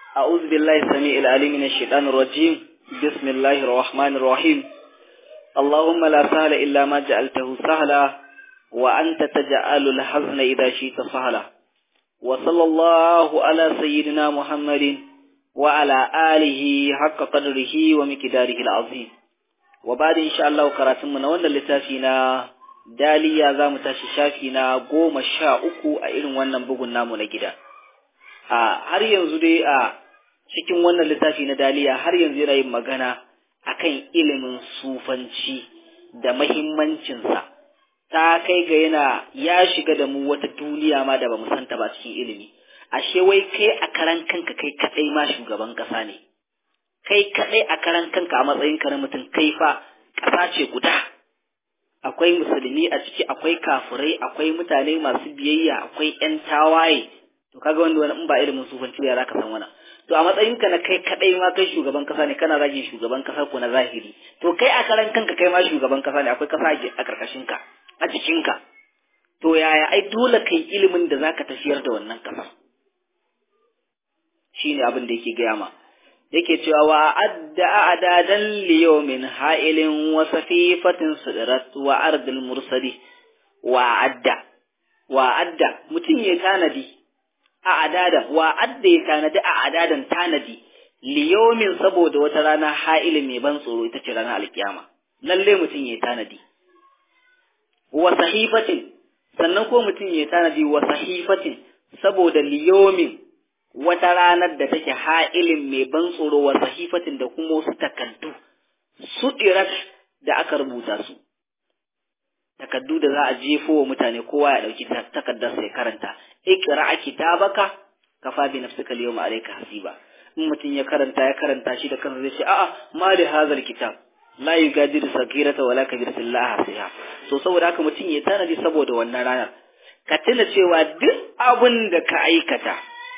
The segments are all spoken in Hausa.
أعوذ بالله السميع العليم من الشيطان الرجيم. بسم الله الرحمن الرحيم. اللهم لا سهل إلا ما جعلته سهلا وأنت تجعل الحزن إذا شئت سهلا. وصلى الله على سيدنا محمد وعلى آله حق قدره ومقداره العظيم. وبعد إن شاء الله قراتم نوانا لتافينا داليا زام تاشي شافينا قوم الشاء أئلم وانا بغنا منجدا. har yanzu dai a cikin wannan littafi na daliya har yanzu yana yin magana akan ilimin sufanci da mahimmancinsa, ta kai ga ya shiga da mu wata duniya ma da ba mu santa ba cikin ilimi. Ashe wai kai a karan kanka kai kadai ma shugaban kasa ne, kai kadai a karan kanka a matsayin ka na mutum kai fa kasa ce guda, akwai musulmi a ciki, akwai kafirai, akwai mutane masu biyayya, akwai yan tawaye. To kaga wanda wani in ba ilimin sufanci ya zaka san wannan. To a matsayin ka na kai kadai ma kai shugaban kasa ne, kana zagin shugaban kasa ko na zahiri. To kai a karan kanka kai ma shugaban kasa ne, akwai kasa a karkashin ka, a cikin ka. To yaya ai dole kai ilimin da zaka tafiyar da wannan kasa. Shine abin da yake gaya ma. Yake cewa wa adda adadan liyawmin ha'ilin wa safifatin sidrat wa ardil mursali wa adda mutum ya tanadi a adadan wa adda ya tanadi a adadan tanadi liyomin saboda wata rana ha'ilin mai ban tsoro ita ce ranar alkiyama. Lalle mutum ya tanadi wa sahifatin, sannan ko mutum ya tanadi wa sahifatin saboda liyomin wata ranar da take ha'ilin mai ban tsoro, wa sahifatin da kuma wasu takaddu sudirat da aka rubuta su, takaddu da za a jefo wa mutane, kowa ya dauki takaddar sai karanta. Ikra kitabaka kafa bi nafsika al-yawma alayka hasiba. In mutum ya karanta shi da kansa zai ce a'a ma li hadhal kitab la yugadiru sagirata wala kabirata illa ahsiha. So saboda haka mutum ya tanadi saboda wannan ranar, ka tuna cewa duk abin da ka aikata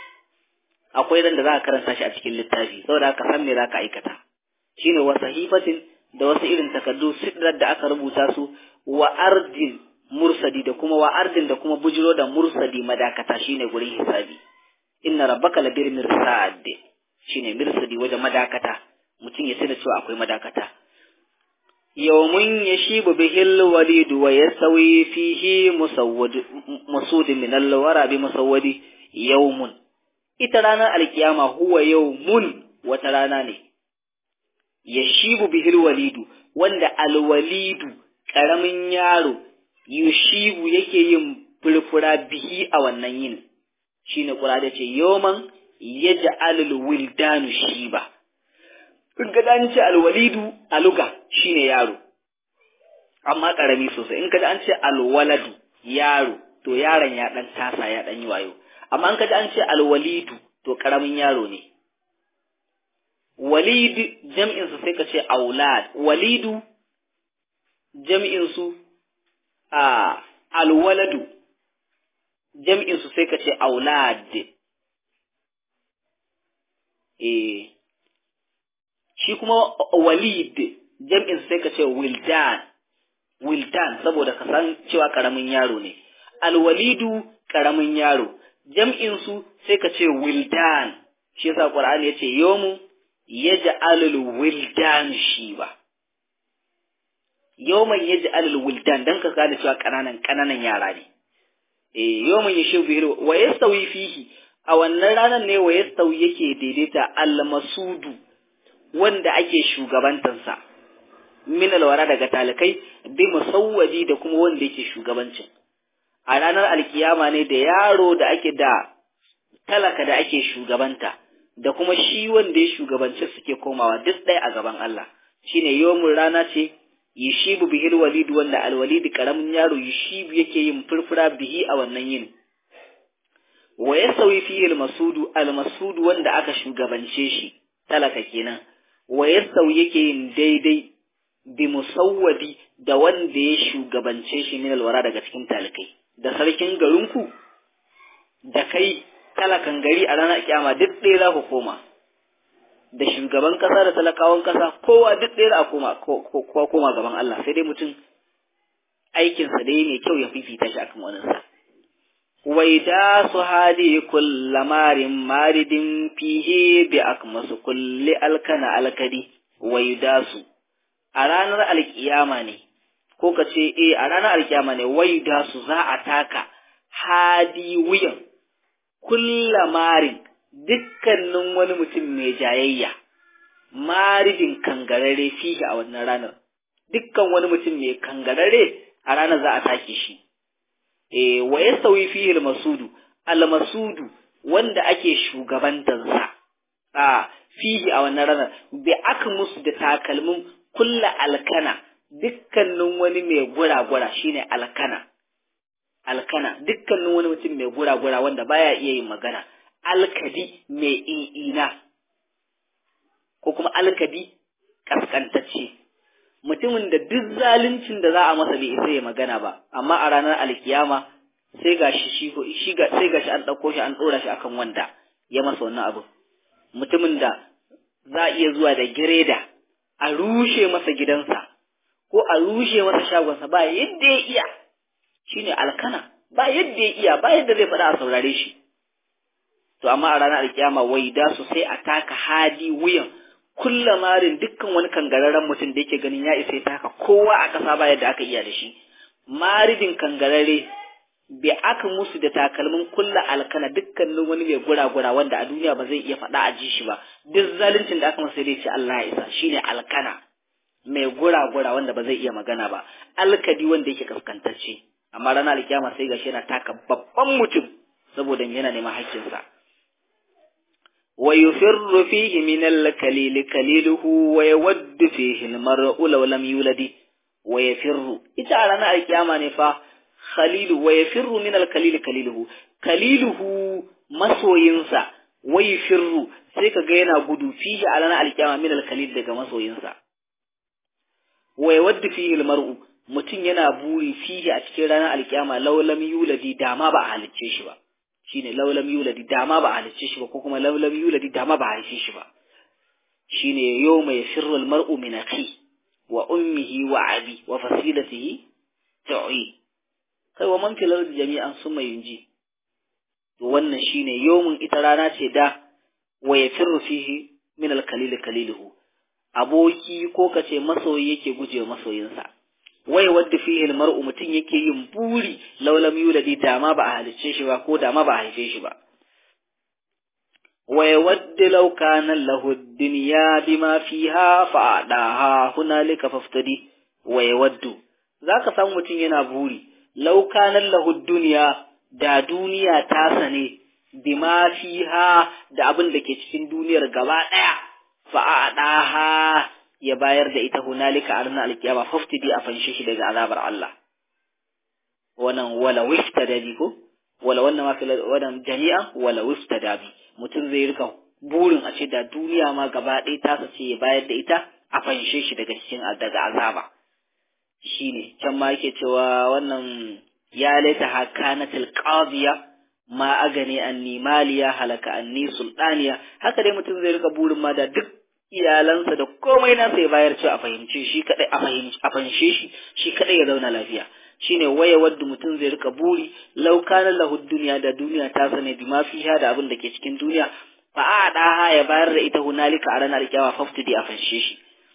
akwai ran da za ka karanta shi a cikin littafi, saboda haka san me za ka aikata. Shine wa sahifatin da wasu irin takaddu sidrar da aka rubuta su, wa ardin mursadi da kuma wa ardin da kuma bujiro da mursadi madakata shine gurin hisabi. Inna rabbaka labir mirsad shine mirsadi wajen madakata, mutum ya tuna cewa akwai madakata. Yawmun yashibu bihil walid wa yasawi fihi musud min al-wara bi musawwadi yawmun. Ita ranar alkiyama huwa yawmun, wata rana ne, yashibu bihil walidu wanda alwalidu karamin yaro yushibu yake yin furfura bihi a wannan yin. Shine Qur'ani ce yawman yaj'alul wildanu shiba. In ka dan ce alwalidu aluga shine yaro, amma karami sosai. In ka an ce alwaladu yaro, to yaron ya dan tasa ya dan yi wayo. Amma in ka an ce alwalidu to karamin yaro ne. Walid jam'in su sai ka ce aulad, walidu jam'in su alwaladu jam'in su sai ka ce aulad. Shi kuma walid jam'in su sai ka ce wildan saboda ka san cewa karamin yaro ne. Alwalidu karamin yaro, jam'in su sai ka ce wildan. Shi yasa Qur'ani yace yawmu yaj'alul wildan shiba. Yawman yaj'alul wildan dan ka gane cewa kananan yara ne. Yawman yashibu bihi wa yastawi fihi, a wannan ranar ne wa yastawi yake daidaita al-masudu wanda ake shugabantansa min alwara daga talikai bi musawwadi da kuma wanda yake shugabancin. A ranar alkiyama ne da yaro da ake da talaka da ake shugabanta da kuma shi wanda ya shugabance suke komawa duk ɗaya a gaban Allah. Shine yawmul rana ce yushibu bihil walid wanda alwalid karamin yaro yushibu yake yin furfura bihi a wannan yin. Wa yasawi fihi almasudu wanda aka shugabance shi talaka kenan, wa yasawi yake yin daidai bi musawwadi da wanda ya shugabance shi min alwara daga cikin talikai. Da sarkin garinku da kai talakan gari a ranar kiyama duk ɗaya za ku koma, da shugaban kasa da talakawan kasa kowa duk ɗaya za a koma gaban Allah, sai dai mutum aikinsa dai mai kyau ya fifita shi akan waninsa. ويداس هادي كل مارد فيه بأكمس كل ألكن ألكدي ويداس أرانا القيامة ko ka ce a ranar alkiyama ne waydasu za a taka hadi wuyan kulla marin dukkanin wani mutum mai jayayya maridin kangarare fihi a wannan ranar dukkan wani mutum mai kangarare a ranar za a take shi wa yasawi fihi al-masudu wanda ake shugabantansa fihi a wannan ranar bi akmus da takalmin kulla alkana dukkanin wani mai gura-gura shine alkana dukkanin wani mutum mai gura-gura wanda baya iya yin magana alkadi mai ina ko kuma alkadi kaskantacce mutumin da duk zaluncin da za a masa bai isa ya magana ba amma a ranar alkiyama sai gashi an ɗauko shi an ɗora shi akan wanda ya masa wannan abu mutumin da za a iya zuwa da gireda a rushe masa gidansa ko a rushe masa shagonsa ba yadda ya iya shine alkana ba yadda ya iya ba yadda zai faɗa a saurare shi to amma a ranar alkiyama wai da su sai a taka hadi wuyan kullamarin dukkan wani kangararren mutum da yake ganin ya isa ya taka kowa a ƙasa ba yadda aka iya da shi maridin kangarare bai aka musu da takalmin kulla alkana dukkanin wani mai gura-gura wanda a duniya ba zai iya faɗa a ji shi ba duk zaluncin da aka masa zai ce Allah ya isa shine alkana mai gura-gura wanda ba zai iya magana ba alkadi wanda yake kaskantacce amma ranar alkiyama sai gashi yana taka babban mutum saboda yana neman haƙƙinsa wa yufirru fihi min al-kalil kaliluhu wa yawaddu fihi al-mar'u law lam yuladi wa yafirru ita a ranar alkiyama ne fa khalilu wa yafirru min al-kalil kaliluhu masoyinsa wa yafirru sai kaga yana gudu fihi a ranar alkiyama min al-kalil daga masoyinsa wa yawaddu fihi al-mar'u mutum yana buri fihi a cikin ranar alkiyama law lam yuladi dama ba a halicce shi ba shine law lam yuladi dama ba a halicce shi ba ko kuma law lam yuladi dama ba a halicce shi ba shine yawma yafirru al-mar'u min akhi wa ummihi wa abi wa fasilatihi tu'i kai wa man fil ardi jami'an summa yunji to wannan shine yawmun ita rana ce da wa yafirru fihi min al-kalil kaliluhu aboki ko kace masoyi yake gujewa masoyinsa wai wadda fihi al-mar'u mutun yake yin buri law lam yuladi dama ba a halicce shi ba ko dama ba a haife shi ba wai wadda law kana lahu ad-dunya bima fiha fa'adaha hunalika faftadi wai waddu zaka san mutun yana buri law kana lahu ad-dunya da duniya ta sane bima fiha da abin da ke cikin duniyar gaba daya fa'adaha ya bayar da ita hunalika a ranar alkiyama faftidi a fanshe shi daga azabar Allah wannan wala wiftada bi ko wala wannan ma fil wannan jami'a wala wiftada bi mutum zai rika burin a ce da duniya ma gaba ɗaya ta sace ya bayar da ita a fanshe shi daga cikin daga azaba shine can ma yake cewa wannan ya laita hakanatil qadiya ma agani anni maliya halaka anni sultaniya haka dai mutum zai rika burin ma da duk iyalansa da komai na sai bayar cewa a fahimce shi kadai a fanshe shi kadai ya zauna lafiya shine waye wadda mutum zai rika buri law kana lahu dunya da duniya ta sane bi ma fiha da abin da ke cikin duniya fa adaha ya bayar da ita hunalika a ranar kiyama faftidi a fanshe shi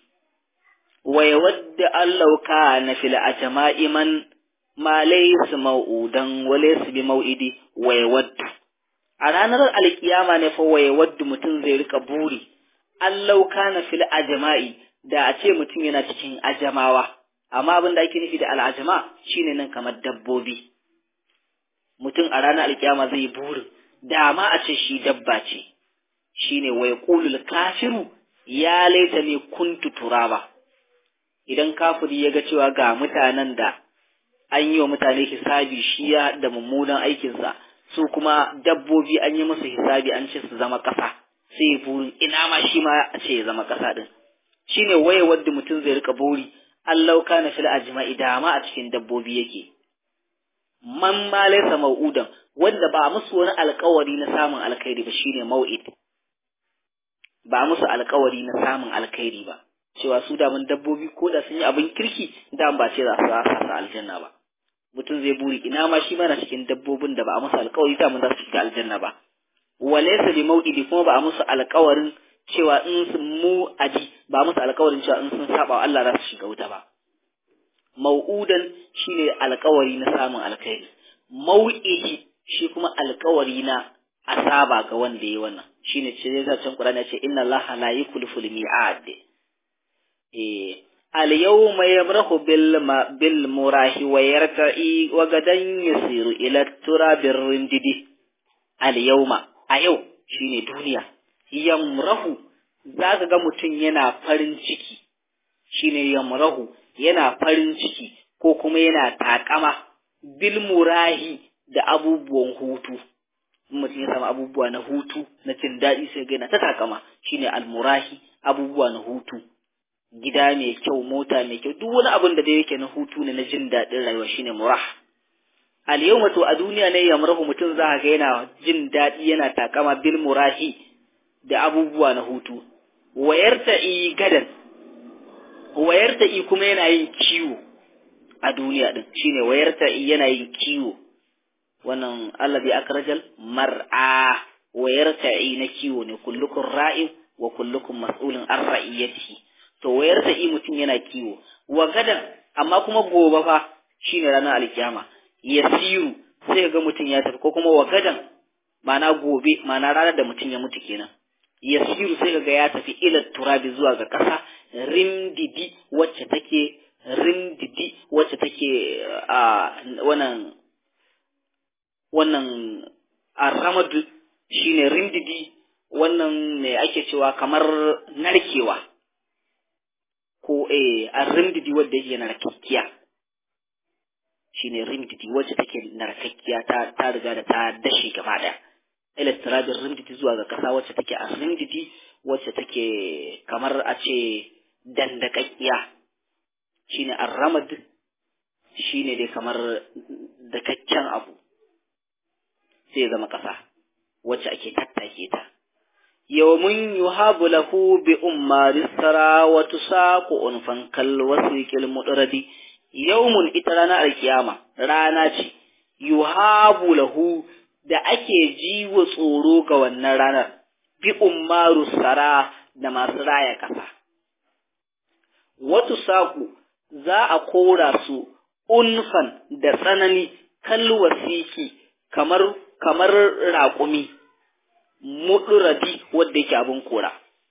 waye wadda allau kana fil ajma'i man ma laysa mau'udan wa laysa bi mau'idi waye wadda a ranar alkiyama ne fa waye wadda mutum zai rika buri allau kana fil ajma'i da a ce mutum yana cikin ajamawa amma abin da ake nufi da al'ajama shine nan kamar dabbobi mutum a ranar alkiyama zai buri da ma a ce shi dabba ce shine wa yaqulul kafiru ya laita ne kuntu turaba idan kafiri ya ga cewa ga mutanen da an yi wa mutane hisabi shi ya da mummunan aikinsa su kuma dabbobi an yi musu hisabi an ce su zama ƙasa sai burin ina ma shi ma a ce ya zama ƙasa din shine waye wadda mutum zai rika buri Allah kana fil ajma'i da ma a cikin dabbobi yake man ma laysa mau'udan wanda ba musu wani alƙawari na samun alkhairi ba shine mau'id ba musu alƙawari na samun alkhairi ba cewa su da mun dabbobi ko da sun yi abin kirki da ba ce za su rasa aljanna ba mutum zai buri ina ma shi mana cikin dabbobin da ba a musu alƙawari da mun za su shiga aljanna ba walaysa bi mau'idi kuma ba a musu alƙawarin cewa in sun mu'adi ba a musu alƙawarin cewa in sun saba wa Allah za su shiga wuta ba mau'udan shine alƙawari na samun alkhairi mau'idi shi kuma alƙawari na asaba ga wanda yayi wannan shine ce zai can Qur'ani ya ce inna Allaha la yukhlifu al-mi'ad al-yawma yabrahu bil murahi wa yarta'i wa gadan yasiru ila turabir rindidi al-yawma a yau shine duniya yamrahu zaka ga mutun yana farin ciki shine yamrahu yana farin ciki ko kuma yana takama bil murahi da abubuwan hutu mutum ya samu abubuwa na hutu na jin daɗi sai ga yana ta takama shine al-murahi abubuwa na hutu gida mai kyau mota mai kyau duk wani abin da dai yake na hutu ne na jin daɗin rayuwa shine murah al-yawma to a duniya ne yamrahu mutum za ga yana jin daɗi yana takama bil murahi da abubuwa na hutu wayarta'i gadan wayarta'i kuma yana yin kiwo a duniya din shine wayarta'i yana yin kiwo wannan allazi akrajal mar'a wayarta'i na kiwo ne kullukum ra'in wa kullukum mas'ulun an ra'iyatihi to wayarta'i mutum yana kiwo wa gadan amma kuma gobe fa shine ranar alkiyama yasiru sai ga mutum ya tafi ko kuma wa gadan mana gobe mana ranar da mutum ya mutu kenan yasiru sai ga ya tafi ila turabi zuwa ga kasa rimdidi wacce take a wannan arramadu shine rimdidi wannan ne ake cewa kamar narkewa ko arrimdidi wanda yake narkakkiya shine rimdidi wacce take narkakkiya ta riga da ta dashi gaba daya electrabin rimdidi zuwa ga kasa wacce take arrimdidi wacce take kamar a ce dandakakkiya shine arramad shine dai kamar dakakken abu sai ya zama kasa wacce ake tattake ta yawmun yuhabu lahu bi ummari sara wa tusaqu unfan kal wasiqil mudradi yawmun ita rana alkiyama rana ce yuhabu lahu da ake jiwa tsoro ga wannan ranar bi ummaru sara da masu raya kasa wa tusaqu za a kora su unfan da tsanani kal wasiqi kamar raƙumi muduradi wanda yake abin kora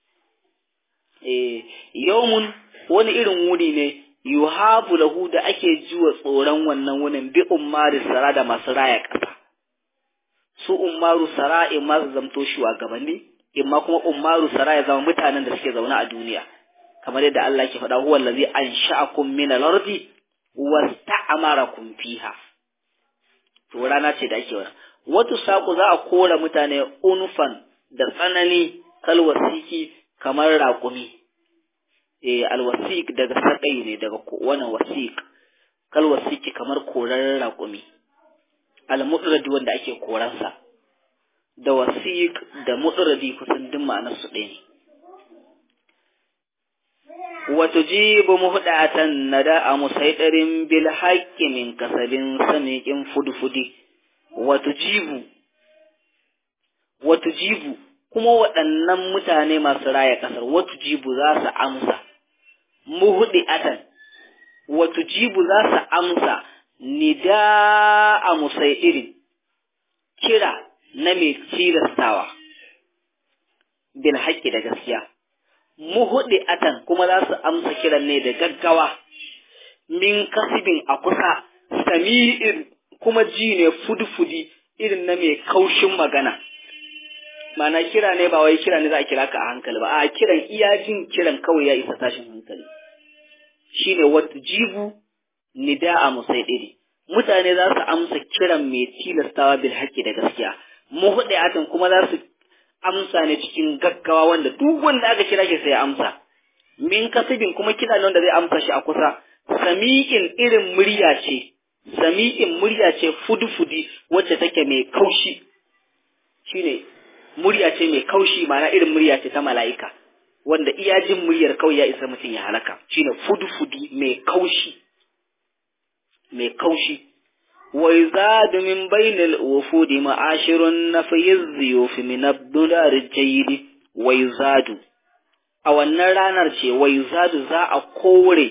yawmun wani irin wuni ne yuhabu lahu da ake jiwa tsoron wannan wunin bi ummari sara da masu raya ƙasa su ummaru sara in ma su zamto shugabanni in ma kuma ummaru sara ya zama mutanen da suke zaune a duniya kamar yadda Allah ke faɗa huwa allazi ansha'akum min al-ardi wasta'amarakum fiha to rana ce da ake wannan wata saƙo za a kora mutane unfan da tsanani kalwasiki kamar raƙumi alwasik daga saƙai ne daga wannan wasik kalwasiki kamar korar raƙumi almudradi wanda ake koransa da wasik da mudradi kusan duk ma'anar su ɗaya ne وتجيب مهدعة نداء مسيطر بالحق من كسب سميك فدفدي watujibu kuma waɗannan mutane masu raya ƙasar watujibu za su amsa muhdi'atan watujibu za su amsa nida'a musaidirin kira na mai tilastawa bil haqqi da gaskiya muhdi'atan kuma za su amsa kiran ne da gaggawa min kasibin a kusa sami'in kuma ji ne fudfudi irin na mai kaushin magana mana kira ne ba wai kira ne za a kira ka a hankali ba a kiran iya jin kiran kawai ya isa tashin hankali shine watujibu nida'a musaidiri mutane za su amsa kiran mai tilastawa bil haqqi da gaskiya muhdi'atan kuma za su amsa ne cikin gaggawa wanda duk wanda aka kira shi sai ya amsa min kasibin kuma kira ne wanda zai amsa shi a kusa sami'in irin murya ce fudufudi wacce take mai kaushi shine murya ce mai kaushi ma'ana irin murya ce ta mala'ika wanda iya jin muryar kawai ya isa mutum ya halaka shine fudufudi mai kaushi wa yuzadu min bainal wufudi ma'ashirun nafiyiz ziyuf min ad-dular jayyid wa yuzadu a wannan ranar ce wa yuzadu za a kore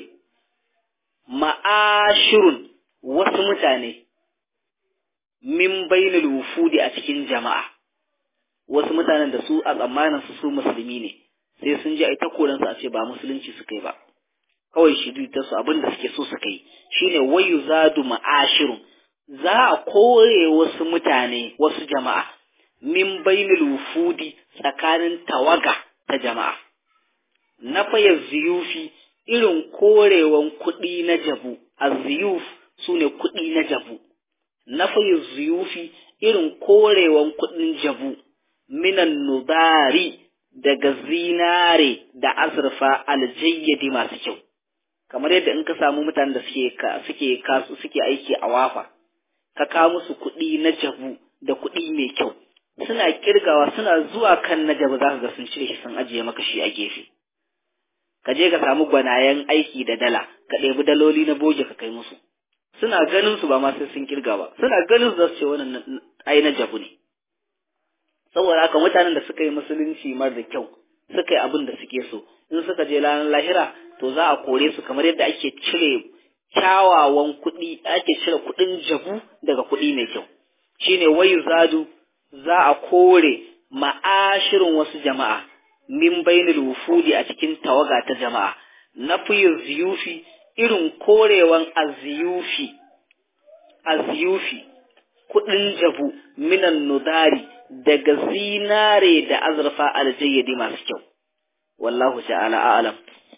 ma'ashirun wasu mutane min bainal wufudi a cikin jama'a, wasu mutanen da su a tsammanin su musulmi ne sai sun ji ai ta koransu a ce ba musulunci suka yi ba, kawai shi ta su abin da suke so suka yi shine wayu zadu ma'ashirun, za a kore wasu mutane wasu jama'a min bainal wufudi tsakanin tawaga ta jama'a, na faya ziyufi irin korewan kuɗi na jabu, az-ziyuf sune kuɗi na jabu, na faya ziyufi irin korewan kuɗin jabu minan nudari daga zinare da azurfa aljayyadi masu kyau, kamar yadda in ka samu mutanen da suke aiki a wafa ka kawo musu kuɗi na jabu da kuɗi mai kyau, suna kirgawa suna zuwa kan na jabu za ka ga sun cire shi sun ajiye maka shi a gefe. Ka je ka samu gwanayen aiki da dala ka ɗebi daloli na boge ka kai musu, suna ganin su ba ma sai sun kirga ba, suna ganin su za su ce wannan ai na jabu ne. Saboda haka mutanen da suka yi musulunci mar da kyau suka yi abin da suke so in suka je ranar lahira to za a kore su kamar yadda ake cire kyawawan kuɗi, ake cire kuɗin jabu daga kuɗi mai kyau, shine wayu zadu za a kore ma'ashirin wasu jama'a min bainul wufudi a cikin tawaga ta jama'a, na fiye ziyufi irin korewan aziyufi kuɗin jabu minan nudari daga zinare da azurfa aljayyadi masu kyau. Wallahu ta'ala a'lam.